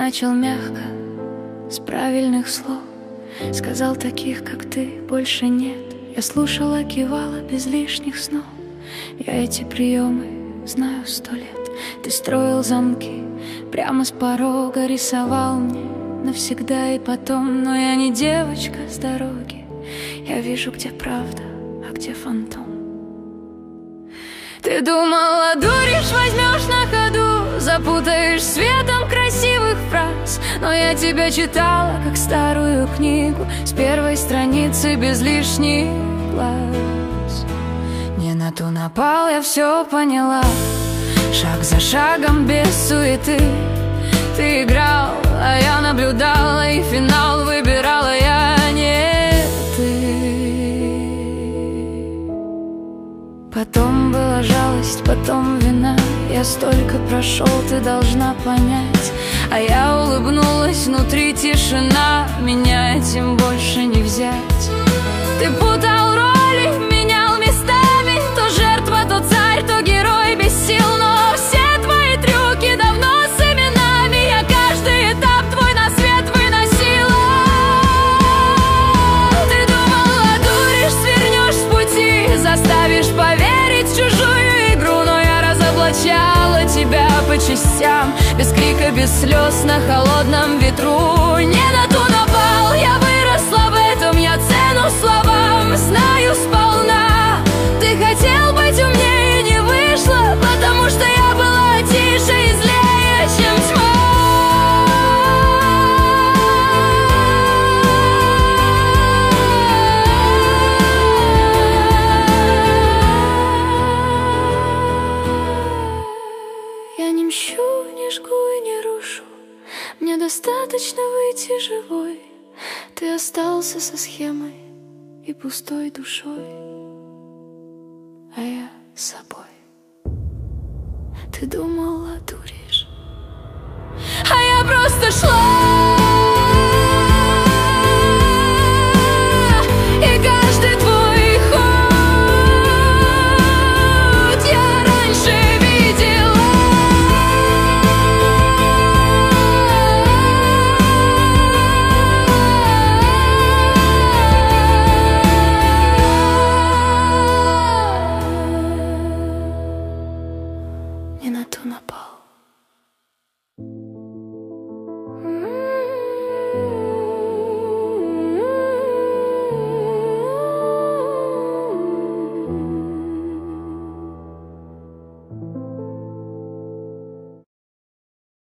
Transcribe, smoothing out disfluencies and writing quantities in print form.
начал мягко, с правильных слов. Сказал: таких, как ты, больше нет. Я слушала, кивала без лишних снов. Я эти приемы знаю 100 лет. Ты строил замки прямо с порога, рисовал мне навсегда и потом. Но я не девочка с дороги. Я вижу, где правда, а где фантом. Ты думала, дуришь, возьмешь на ходу, запутаешь светом красивых фраз. Но я тебя читала, как старую книгу, с первой страницы без лишних глаз. Не на ту напал, я все поняла. Шаг за шагом, без суеты. Ты играл, а я наблюдала, и финал выбирала я, не ты. Потом была жалость, потом вина. Я столько прошел, ты должна понять. А я улыбнулась, внутри тишина. Меня этим больше не взять. Ты путал роли, менял местами. То жертва, то царь, то герой без сил. Но все твои трюки давно с именами. Я каждый этап твой на свет выносила. Ты думала, дуришь, свернешь с пути, заставишь поверить в чужую игру. Но я разоблачала тебя по частям, без крика, без слез, на холодном ветру. Не на ту напал, я выросла в этом, я цену словам знаю сполна. Ты хотел быть умнее, не вышло, потому что я была тише и злее, чем тьма. Я не мщу, не жгу и не рушу. Мне достаточно выйти живой. Ты остался со схемой и пустой душой, а я с собой. Ты думала, дуришь, а я просто шла.